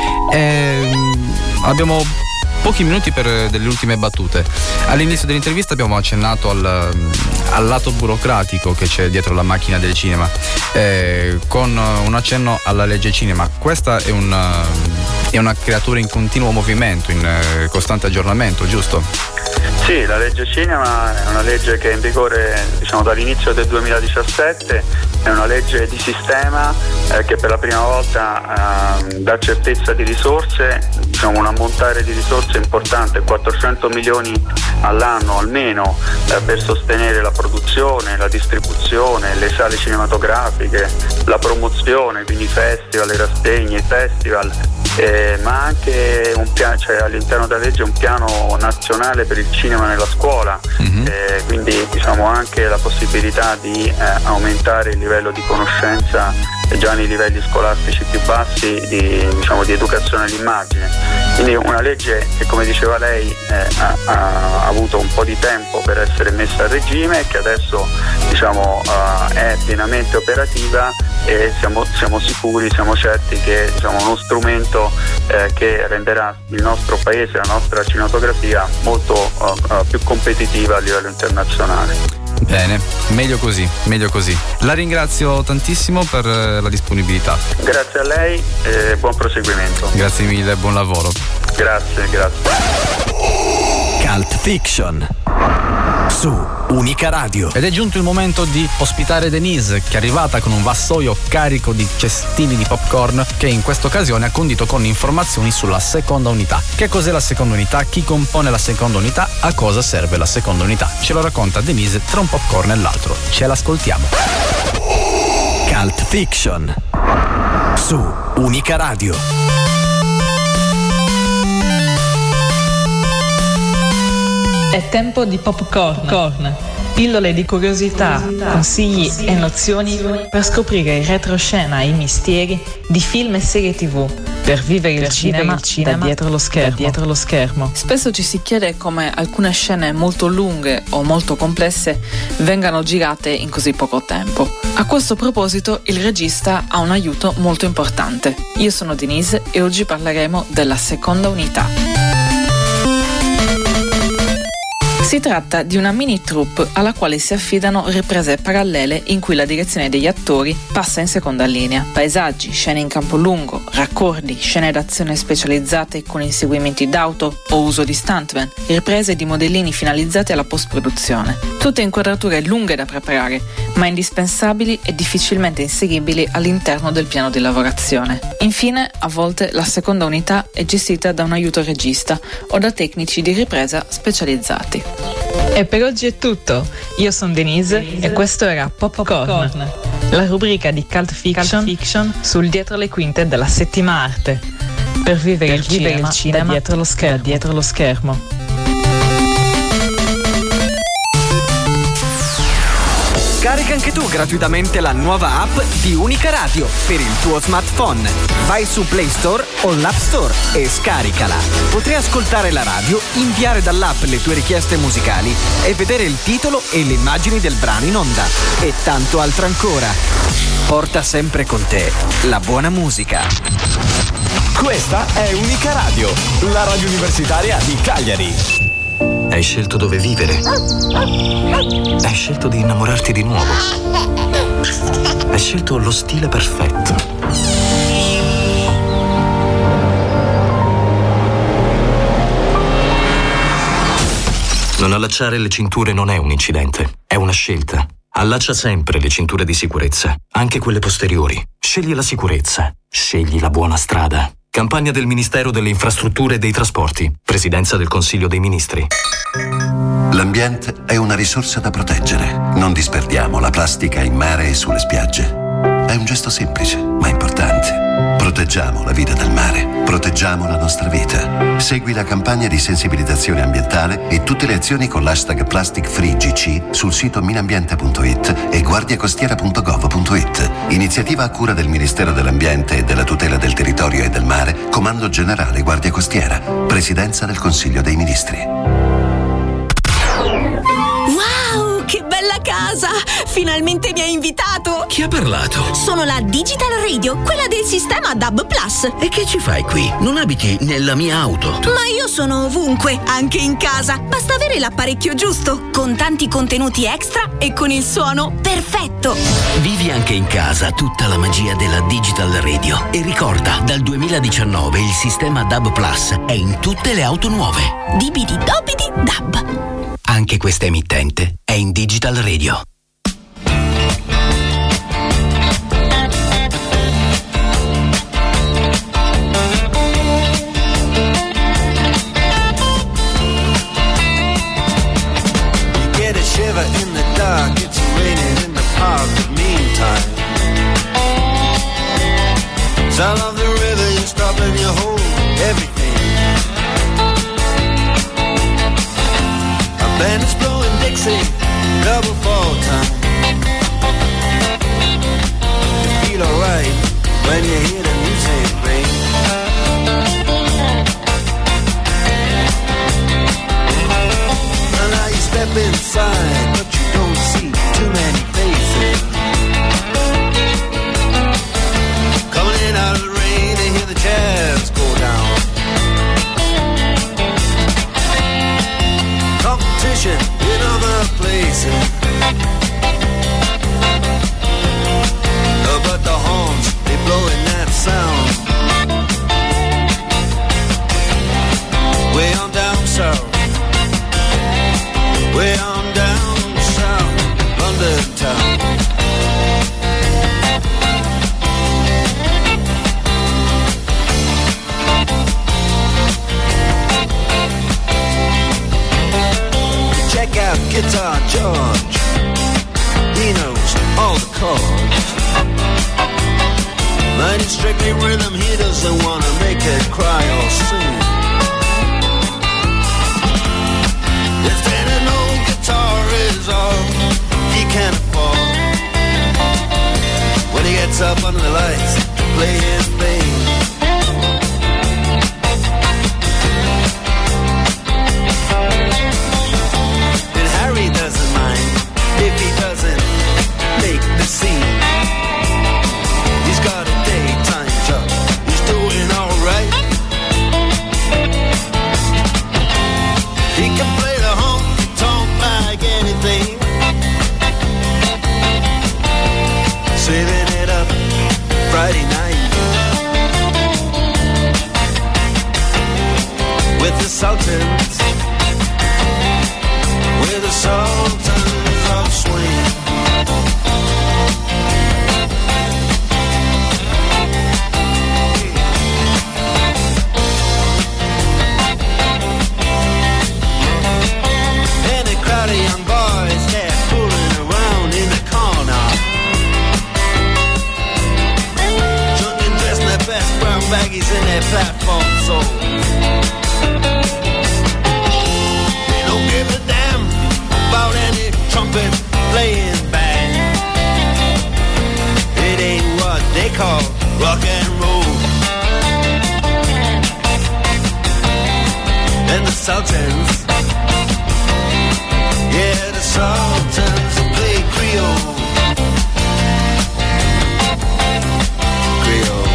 E, abbiamo pochi minuti per delle ultime battute. All'inizio dell'intervista abbiamo accennato al, al lato burocratico che c'è dietro la macchina del cinema, eh, con un accenno alla legge cinema. Questa è una, è una creatura in continuo movimento, in eh, costante aggiornamento, giusto? Sì, la legge cinema è una legge che è in vigore, diciamo, dall'inizio del duemiladiciassette, è una legge di sistema eh, che per la prima volta eh, dà certezza di risorse, diciamo un ammontare di risorse importante, quattrocento milioni all'anno almeno, eh, per sostenere la produzione, la distribuzione, le sale cinematografiche, la promozione, quindi i festival, le rassegne, i festival. Eh, ma anche un piano, cioè all'interno della legge un piano nazionale per il cinema nella scuola, mm-hmm. eh, quindi diciamo anche la possibilità di eh, aumentare il livello di conoscenza già nei livelli scolastici più bassi di, diciamo, di educazione all'immagine. Quindi una legge che, come diceva lei, eh, ha, ha avuto un po' di tempo per essere messa a regime e che adesso, diciamo, uh, è pienamente operativa, e siamo, siamo sicuri, siamo certi che, diciamo, uno strumento eh, che renderà il nostro paese, la nostra cinematografia molto uh, uh, più competitiva a livello internazionale. Bene, meglio così, meglio così. La ringrazio tantissimo per la disponibilità. Grazie a lei e buon proseguimento. Grazie mille, buon lavoro. Grazie, grazie. Cult Fiction su Unica Radio. Ed è giunto il momento di ospitare Denise, che è arrivata con un vassoio carico di cestini di popcorn, che in questa occasione ha condito con informazioni sulla seconda unità. Che cos'è la seconda unità? Chi compone la seconda unità? A cosa serve la seconda unità? Ce lo racconta Denise tra un popcorn e l'altro. Ce l'ascoltiamo. Cult Fiction su Unica Radio. È tempo di popcorn, corn, pillole di curiosità, consigli e nozioni per scoprire in retroscena i misteri di film e serie tv, per vivere il, per cinema, vivere il cinema da dietro lo schermo. Da dietro lo schermo. Spesso ci si chiede come alcune scene molto lunghe o molto complesse vengano girate in così poco tempo. A questo proposito il regista ha un aiuto molto importante. Io sono Denise e oggi parleremo della seconda unità. Si tratta di una mini troupe alla quale si affidano riprese parallele in cui la direzione degli attori passa in seconda linea. Paesaggi, scene in campo lungo, raccordi, scene d'azione specializzate con inseguimenti d'auto o uso di stuntman, riprese di modellini finalizzati alla post-produzione. Tutte inquadrature lunghe da preparare, ma indispensabili e difficilmente inseribili all'interno del piano di lavorazione. Infine, a volte la seconda unità è gestita da un aiuto regista o da tecnici di ripresa specializzati. E per oggi è tutto. Io sono Denise, Denise. E questo era Popcorn, Popcorn, la rubrica di Cult Fiction, Cult Fiction sul dietro le quinte della settima arte. per vivere per il cinema, vivere il cinema da dietro lo schermo. Da dietro lo schermo. Scarica anche tu gratuitamente la nuova app di Unica Radio per il tuo smartphone. Vai su Play Store o l'App Store e scaricala. Potrai ascoltare la radio, inviare dall'app le tue richieste musicali e vedere il titolo e le immagini del brano in onda. E tanto altro ancora. Porta sempre con te la buona musica. Questa è Unica Radio, la radio universitaria di Cagliari. Hai scelto dove vivere. Hai scelto di innamorarti di nuovo. Hai scelto lo stile perfetto. Non allacciare le cinture non è un incidente, è una scelta. Allaccia sempre le cinture di sicurezza, anche quelle posteriori. Scegli la sicurezza, scegli la buona strada. Campagna del Ministero delle Infrastrutture e dei Trasporti. Presidenza del Consiglio dei Ministri. L'ambiente è una risorsa da proteggere. Non disperdiamo la plastica in mare e sulle spiagge. È un gesto semplice, ma importante. Proteggiamo la vita del mare. Proteggiamo la nostra vita. Segui la campagna di sensibilizzazione ambientale e tutte le azioni con l'hashtag Plastic Free G C sul sito minambiente punto it e guardiacostiera punto gov punto it. Iniziativa a cura del Ministero dell'Ambiente e della Tutela del Territorio e del Mare, Comando Generale Guardia Costiera, Presidenza del Consiglio dei Ministri. Wow, che bella casa! Finalmente mi hai invitato! Chi ha parlato? Sono la Digital Radio, quella del sistema D A B Plus. E che ci fai qui? Non abiti nella mia auto. Ma io sono ovunque, anche in casa. Basta avere l'apparecchio giusto, con tanti contenuti extra e con il suono perfetto. Vivi anche in casa tutta la magia della Digital Radio. E ricorda, dal duemiladiciannove il sistema D A B Plus è in tutte le auto nuove. Dibidi dobidi D A B. Anche questa emittente è in Digital Radio. Shiver in the dark, it's raining in the park, but meantime sound of the river, you stop and you hold everything. A band is blowing Dixie, double fall time. You feel alright when you hear the music ring. And now you step inside, but you don't see too many faces. Coming in out of the rain, they hear the jazz go down. Competition in other places, oh, but the horns, they blowing that sound. Way on down south, way on down south, London town. Check out Guitar George, he knows all the chords. But it's strictly rhythm, he doesn't wanna make it cry or sing. If then an old guitar is all he can afford, when he gets up under the lights to play his thing. And Harry doesn't mind if he doesn't make the scene. He's got a daytime job, he's doing alright. He can play the honky-tonk like anything, saving it up Friday night with the Sultans, with the Sultans of Swing. Young boys, they're fooling around in the corner, drunk and dressed in their best brown baggies in their platform Sultans. Yeah, the Sultans play Creole. Creole.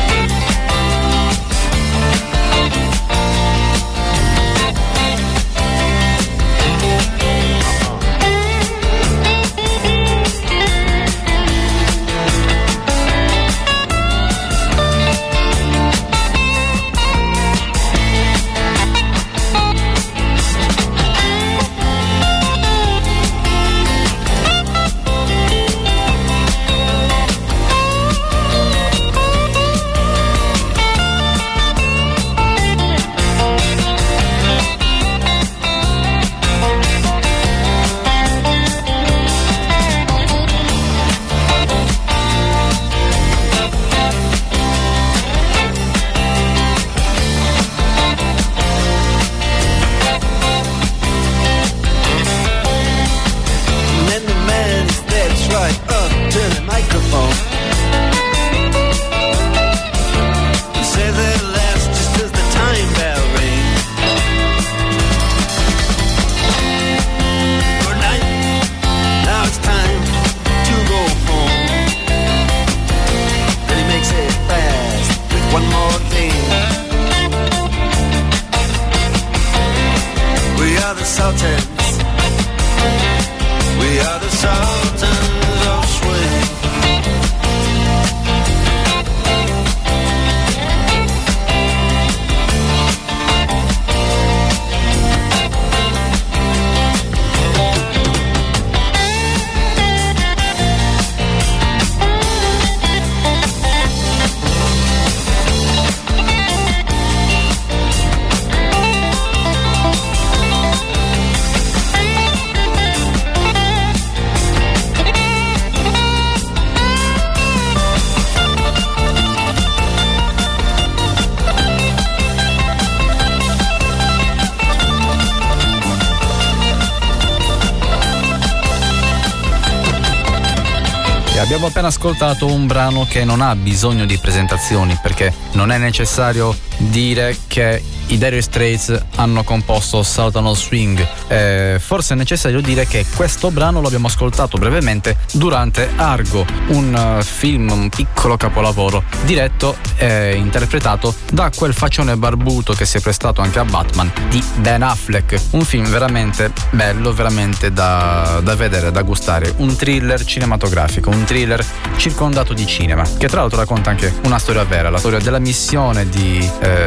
Abbiamo appena ascoltato un brano che non ha bisogno di presentazioni, perché non è necessario dire che i Dire Straits hanno composto Sultan Swing. Eh, forse è necessario dire che questo brano l'abbiamo ascoltato brevemente durante Argo, un uh, film, un piccolo capolavoro diretto e interpretato da quel faccione barbuto che si è prestato anche a Batman, di Ben Affleck. Un film veramente bello, veramente da, da vedere, da gustare, un thriller cinematografico, un thriller circondato di cinema, che tra l'altro racconta anche una storia vera, la storia della missione di,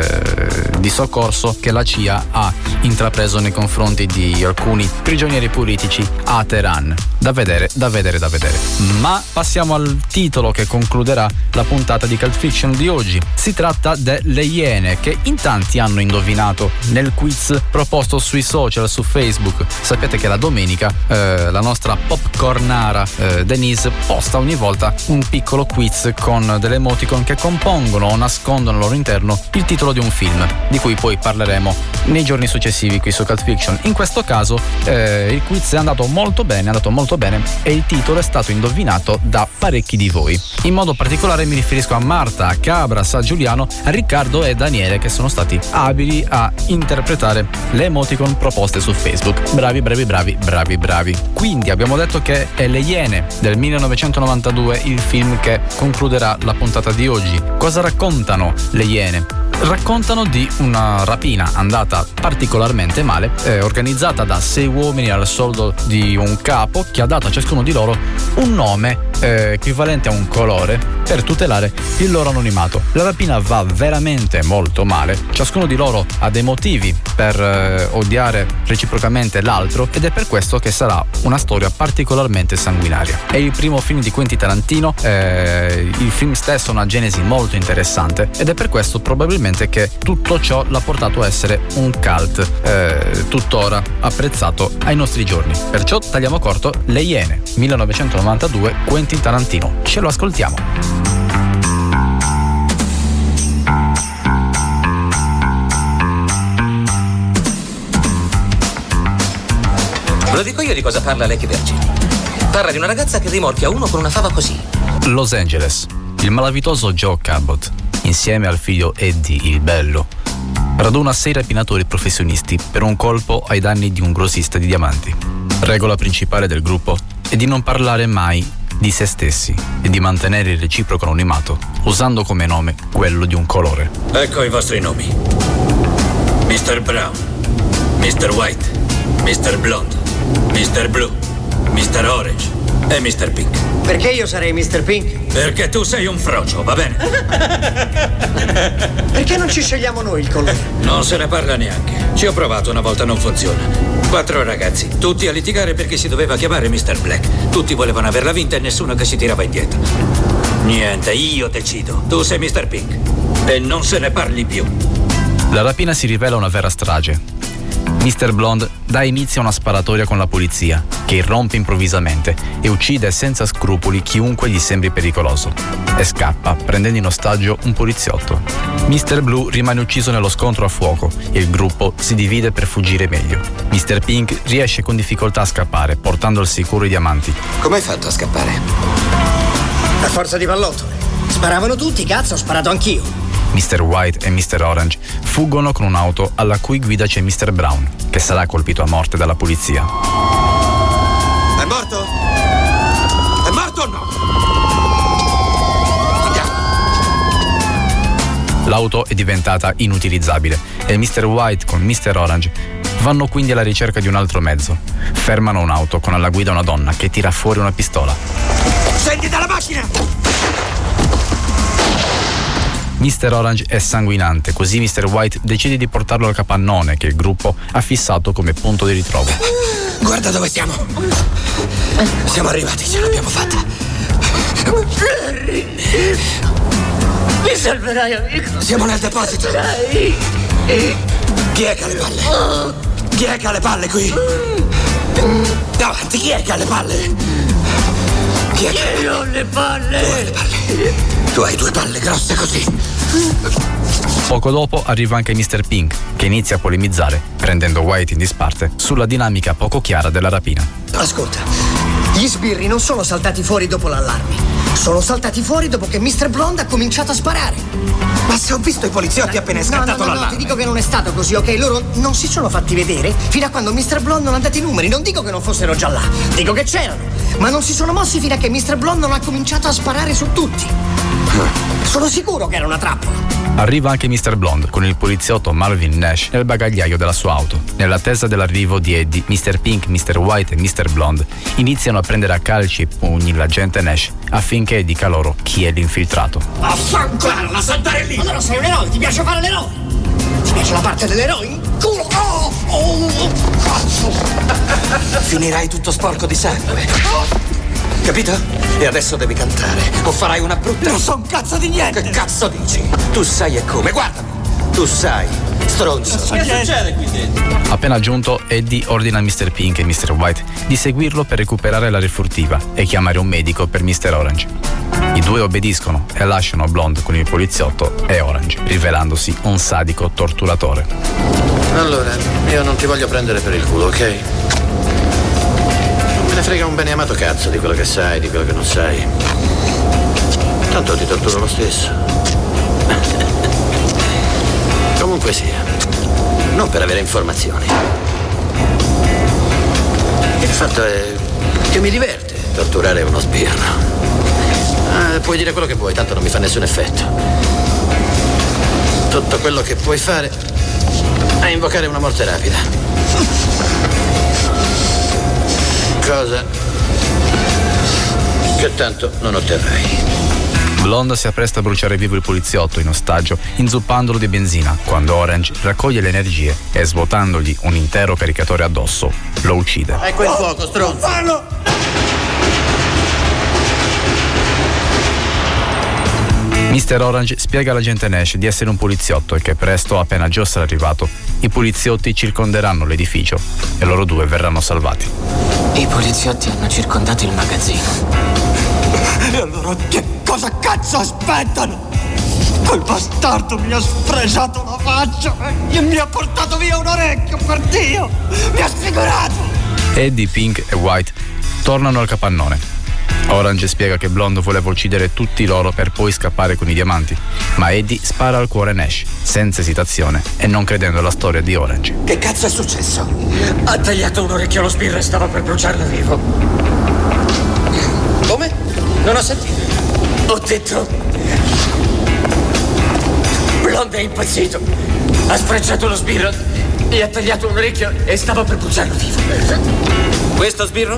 eh, di soccorso che la C I A ha intrapreso nei confronti di alcuni prigionieri politici a Teheran. Da vedere, da vedere, da vedere. Ma passiamo al titolo che concluderà la puntata di Cult Fiction di oggi. Si tratta delle Iene, che in tanti hanno indovinato nel quiz proposto sui social, su Facebook. Sapete che la domenica eh, la nostra popcornara eh, Denise posta ogni volta un piccolo quiz con delle emoticon che compongono o nascondono al loro interno il titolo di un film, di cui poi parleremo nei giorni successivi qui su Cult Fiction. In questo caso eh, il quiz è andato molto bene, è andato molto bene e il titolo è stato indovinato da parecchi di voi. In modo particolare mi riferisco a Marta, a Cabras, a Giuliano, a Riccardo e Daniele, che sono stati abili a interpretare le emoticon proposte su Facebook. Bravi, bravi, bravi, bravi, bravi. Quindi abbiamo detto che è Le Iene del millenovecentonovantadue il film che concluderà la puntata di oggi. Cosa raccontano Le Iene? Raccontano di una rapina andata particolarmente male, eh, organizzata da sei uomini al soldo di un capo che ha dato a ciascuno di loro un nome eh, equivalente a un colore per tutelare il loro anonimato. La rapina va veramente molto male, ciascuno di loro ha dei motivi per eh, odiare reciprocamente l'altro ed è per questo che sarà una storia particolarmente sanguinaria. È il primo film di Quentin Tarantino, eh, il film stesso ha una genesi molto interessante ed è per questo probabilmente che tutto ciò l'ha portato a essere un cult eh, tuttora apprezzato ai nostri giorni. Perciò tagliamo corto. Le Iene, millenovecentonovantadue, Quentin Tarantino. Ce lo ascoltiamo. Ve lo dico io di cosa parla Lecky Vergini. Parla di una ragazza che rimorchia uno con una fava così. Los Angeles. Il malavitoso Joe Cabot, insieme al figlio Eddie il bello, raduna sei rapinatori professionisti per un colpo ai danni di un grossista di diamanti. Regola principale del gruppo è di non parlare mai di se stessi e di mantenere il reciproco anonimato, usando come nome quello di un colore. Ecco i vostri nomi: mister Brown, mister White, mister Blonde, mister Blue, mister Orange e mister Pink. Perché io sarei mister Pink? Perché tu sei un frocio, va bene? Perché non ci scegliamo noi il colore? Non se ne parla neanche. Ci ho provato una volta, non funziona. Quattro ragazzi, tutti a litigare perché si doveva chiamare mister Black. Tutti volevano averla vinta e nessuno che si tirava indietro. Niente, io decido. Tu sei mister Pink e non se ne parli più. La rapina si rivela una vera strage. mister Blonde dà inizio a una sparatoria con la polizia, che irrompe improvvisamente e uccide senza scrupoli chiunque gli sembri pericoloso. E scappa, prendendo in ostaggio un poliziotto. mister Blue rimane ucciso nello scontro a fuoco e il gruppo si divide per fuggire meglio. mister Pink riesce con difficoltà a scappare, portando al sicuro i diamanti. Come hai fatto a scappare? A forza di pallottole. Sparavano tutti, cazzo, ho sparato anch'io. mister White e mister Orange fuggono con un'auto alla cui guida c'è mister Brown, che sarà colpito a morte dalla polizia. È morto? È morto o no? Andiamo. L'auto è diventata inutilizzabile e mister White con mister Orange vanno quindi alla ricerca di un altro mezzo. Fermano un'auto con alla guida una donna che tira fuori una pistola. Scendi dalla macchina! mister Orange è sanguinante, così mister White decide di portarlo al capannone che il gruppo ha fissato come punto di ritrovo. Guarda dove siamo. Siamo arrivati, ce l'abbiamo fatta. Mi salverai, amico. Siamo nel deposito. Dai. Chi è che ha le palle? Chi è che ha le palle qui? Davanti, chi è che ha le palle? Chi è che... Io ho le palle. Tu hai le palle. Tu hai due palle grosse così. Poco dopo arriva anche mister Pink, che inizia a polemizzare, prendendo White in disparte sulla dinamica poco chiara della rapina. Ascolta, gli sbirri non sono saltati fuori dopo l'allarme. Sono saltati fuori dopo che mister Blonde ha cominciato a sparare. Ma se ho visto i poliziotti appena è scattato no, no, no, l'allarme. No, ti dico che non è stato così, ok? Loro non si sono fatti vedere fino a quando mister Blonde non ha dato i numeri. Non dico che non fossero già là, dico che c'erano. Ma non si sono mossi fino a che mister Blonde non ha cominciato a sparare su tutti. Sono sicuro che era una trappola. Arriva anche mister Blonde con il poliziotto Marvin Nash nel bagagliaio della sua auto. Nell'attesa dell'arrivo di Eddie, mister Pink, mister White e mister Blonde iniziano a prendere a calci e pugni l'agente Nash affinché dica loro chi è l'infiltrato. Affanculo, la saltare lì! Allora sei un eroe, ti piace fare l'eroe? Ti piace la parte dell'eroe? In culo! Oh, oh, cazzo! Finirai tutto sporco di sangue. Capito? E adesso devi cantare o farai una brutta... Non so un cazzo di niente! Che cazzo dici? Tu sai e come, guardami! Tu sai, stronzo! Che succede qui dentro? Appena giunto, Eddie ordina a mister Pink e mister White di seguirlo per recuperare la refurtiva e chiamare un medico per mister Orange. I due obbediscono e lasciano Blonde con il poliziotto e Orange, rivelandosi un sadico torturatore. Allora, io non ti voglio prendere per il culo, ok? Me ne frega un beneamato cazzo di quello che sai, di quello che non sai. Tanto ti torturo lo stesso. Comunque sia, non per avere informazioni. Il fatto è che mi diverte torturare uno sbirro. Ah, puoi dire quello che vuoi, tanto non mi fa nessun effetto. Tutto quello che puoi fare è invocare una morte rapida. Cosa che tanto non otterrai. Blonde si appresta a bruciare vivo il poliziotto in ostaggio, inzuppandolo di benzina, quando Orange raccoglie le energie e, svuotandogli un intero caricatore addosso, lo uccide. Ecco il fuoco, stronzo. Fallo! mister Orange spiega all'agente Nash di essere un poliziotto e che presto, appena Joe sarà arrivato, i poliziotti circonderanno l'edificio e loro due verranno salvati. I poliziotti hanno circondato il magazzino. E allora che cosa cazzo aspettano? Quel bastardo mi ha sfregiato la faccia e mi ha portato via un orecchio, per Dio! Mi ha sfigurato! Eddie, Pink e White tornano al capannone. Orange spiega che Blonde voleva uccidere tutti loro per poi scappare con i diamanti, ma Eddie spara al cuore Nash, senza esitazione e non credendo alla storia di Orange. Che cazzo è successo? Ha tagliato un orecchio allo sbirro e stava per bruciarlo vivo. Come? Non ho sentito. Ho detto... Blonde è impazzito. Ha sfrecciato lo sbirro e ha tagliato un orecchio e stava per bruciarlo vivo. Questo sbirro?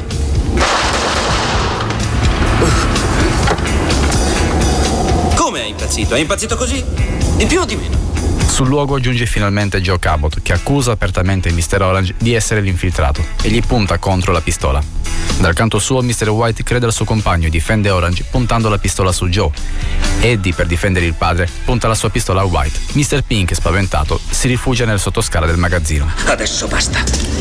Come è impazzito? È impazzito così? Di più o di meno? Sul luogo giunge finalmente Joe Cabot, che accusa apertamente mister Orange di essere l'infiltrato e gli punta contro la pistola. Dal canto suo mister White crede al suo compagno e difende Orange puntando la pistola su Joe. Eddie, per difendere il padre, punta la sua pistola a White. mister Pink, spaventato, si rifugia nel sottoscala del magazzino. Adesso basta.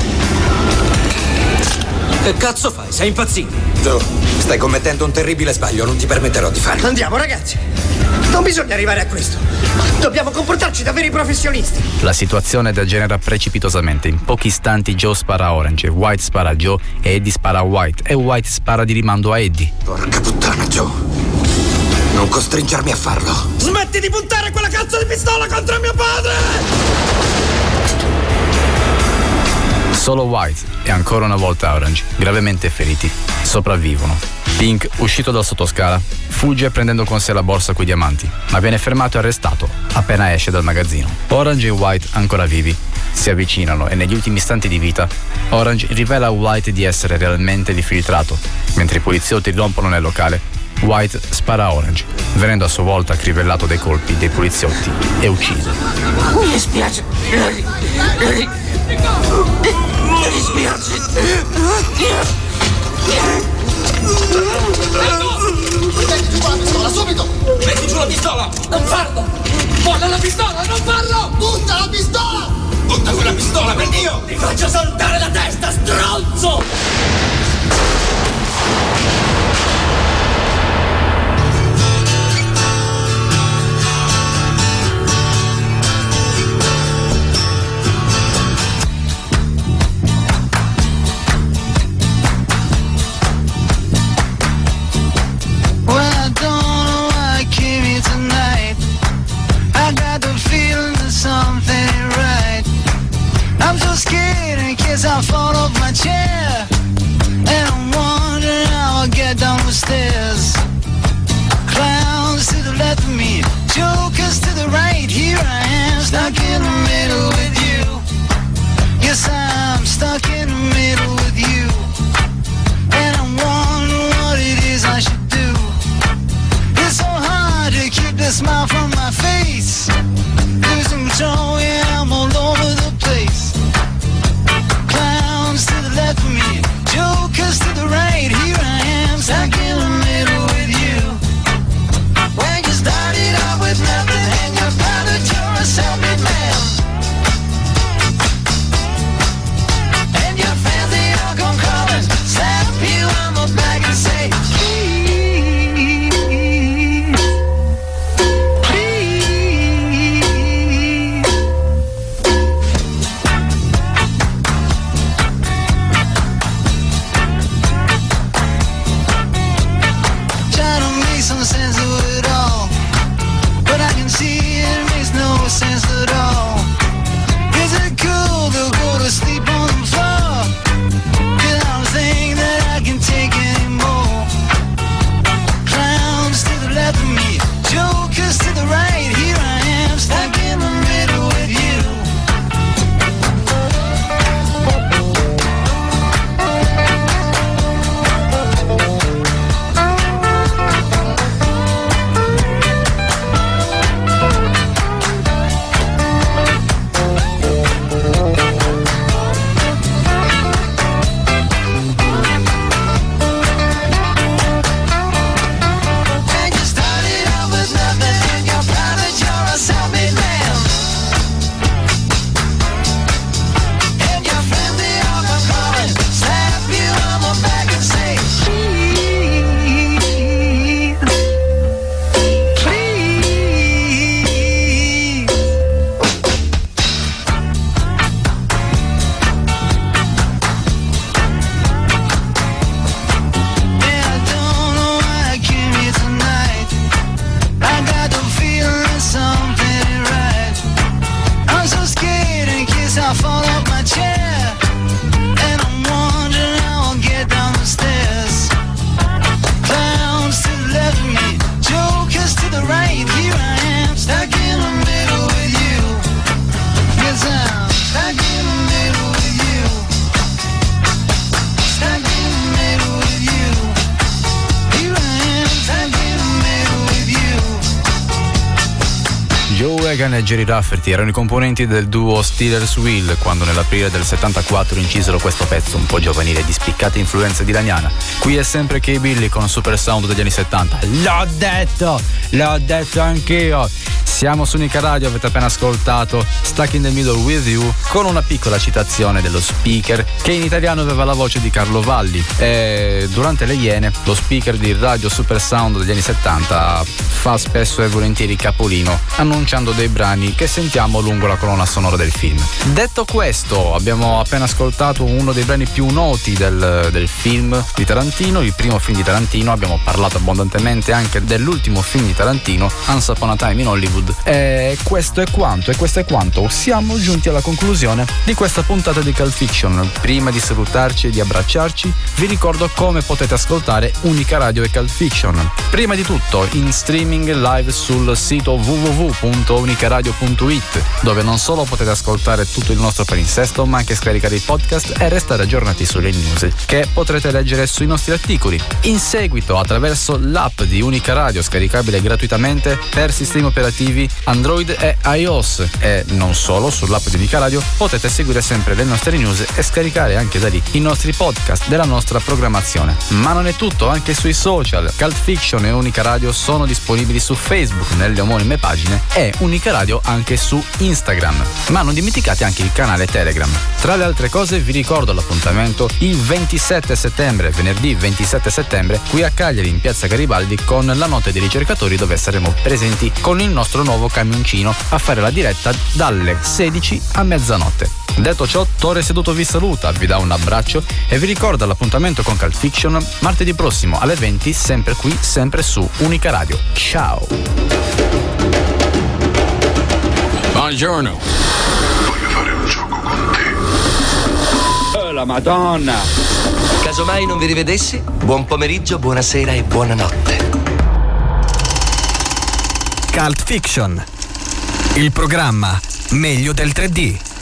Che cazzo fai? Sei impazzito? Joe, stai commettendo un terribile sbaglio, non ti permetterò di farlo. Andiamo, ragazzi. Non bisogna arrivare a questo. Dobbiamo comportarci da veri professionisti. La situazione degenera precipitosamente. In pochi istanti Joe spara a Orange, White spara a Joe e Eddie spara a White e White spara di rimando a Eddie. Porca puttana, Joe. Non costringermi a farlo. Smetti di puntare quella cazzo di pistola contro mio padre! Solo White e ancora una volta Orange, gravemente feriti, sopravvivono. Pink, uscito dal sottoscala, fugge prendendo con sé la borsa coi diamanti, ma viene fermato e arrestato appena esce dal magazzino. Orange e White, ancora vivi, si avvicinano e negli ultimi istanti di vita Orange rivela a White di essere realmente l'infiltrato. Mentre i poliziotti rompono nel locale, White spara a Orange, venendo a sua volta crivellato dai colpi dei poliziotti e ucciso. Mi dispiace. Mi dispiace. Metti giù la pistola, subito! Metti giù la pistola! Non farlo! Molla la pistola, non farlo! Butta la pistola! Butta quella pistola, per Dio! Ti faccio saltare la testa, stronzo! I fall off my chair, and I'm wondering how I'll get down the stairs. Clowns to the left of me, jokers to the right. Here I am, stuck in the middle with you. Yes, I'm stuck in the middle with you, and I'm wondering what it is I should do. It's so hard to keep the smile from my face. Losing control, yeah, I'm all over the place. Clowns to the left of me, jokers to the right. Here I am, stuck in the middle with you. When you started out with nothing and you found that you're a self-made man, and you're fancy of my chair, and I'm wondering how I'll get down the stairs. Clowns to the left of me, jokers to the right. Here I am, stuck in the middle with you. Yes, I'm stuck in the middle with you. Stuck in the middle with you. Here I am, stuck in the middle with you. Joe Egan e Jerry Rafferty erano i componenti del duo Steelers Wheel quando nell'aprile del settantaquattro incisero questo pezzo un po' giovanile di spiccate influenze dilaniana. Qui è sempre Kay Billy con Super Sound degli anni settanta. L'ho detto! L'ho detto anch'io! Siamo su Unica Radio, avete appena ascoltato Stuck in the Middle with You con una piccola citazione dello speaker che in italiano aveva la voce di Carlo Valli e durante le Iene lo speaker di Radio Super Sound degli anni settanta fa spesso e volentieri capolino annunciando dei brani che sentiamo lungo la colonna sonora del film. Detto questo, abbiamo appena ascoltato uno dei brani più noti del, del film di Tarantino, il primo film di Tarantino. Abbiamo parlato abbondantemente anche dell'ultimo film di Tarantino, Once Upon a Time in Hollywood. E questo è quanto, e questo è quanto. Siamo giunti alla conclusione di questa puntata di Cult Fiction. Prima di salutarci e di abbracciarci, vi ricordo come potete ascoltare Unica Radio e Cult Fiction. Prima di tutto, in streaming live sul sito w w w punto unicaradio punto i t, dove non solo potete ascoltare tutto il nostro palinsesto, ma anche scaricare i podcast e restare aggiornati sulle news che potrete leggere sui nostri articoli. In seguito, attraverso l'app di Unica Radio, scaricabile gratuitamente per sistemi operativi Android e iOS, e non solo, sull'app di Unica Radio potete seguire sempre le nostre news e scaricare anche da lì i nostri podcast della nostra programmazione. Ma non è tutto, anche sui social Cult Fiction e Unica Radio sono disponibili su Facebook nelle omonime pagine e Unica Radio anche su Instagram. Ma non dimenticate anche il canale Telegram. Tra le altre cose vi ricordo l'appuntamento il ventisette settembre, venerdì ventisette settembre, qui a Cagliari in piazza Garibaldi con la notte dei ricercatori, dove saremo presenti con il nostro nuovo camioncino a fare la diretta dalle sedici a mezzanotte. Detto ciò, Tore Seduto vi saluta, vi dà un abbraccio e vi ricorda l'appuntamento con Cult Fiction martedì prossimo alle venti, sempre qui, sempre su Unica Radio. Ciao! Buongiorno. Voglio fare un gioco con te. Oh, la Madonna! Casomai non vi rivedessi, buon pomeriggio, buonasera e buonanotte. Cult Fiction, il programma meglio del tre D.